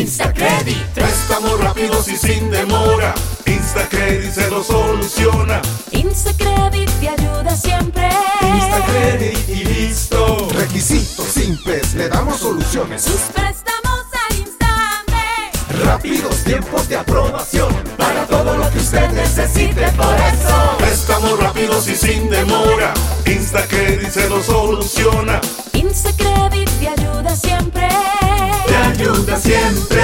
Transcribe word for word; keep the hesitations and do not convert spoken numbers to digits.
Instacredit. Préstamos rápidos y sin demora. Instacredit se lo soluciona. Instacredit te ayuda siempre. Instacredit y listo. Requisitos simples, le damos soluciones. Sus préstamos al instante. Rápidos tiempos de aprobación. Para todo lo que usted necesite, por eso. Préstamos rápidos y sin demora. Instacredit se lo soluciona. Instacredit te ayuda siempre. Te ayuda siempre.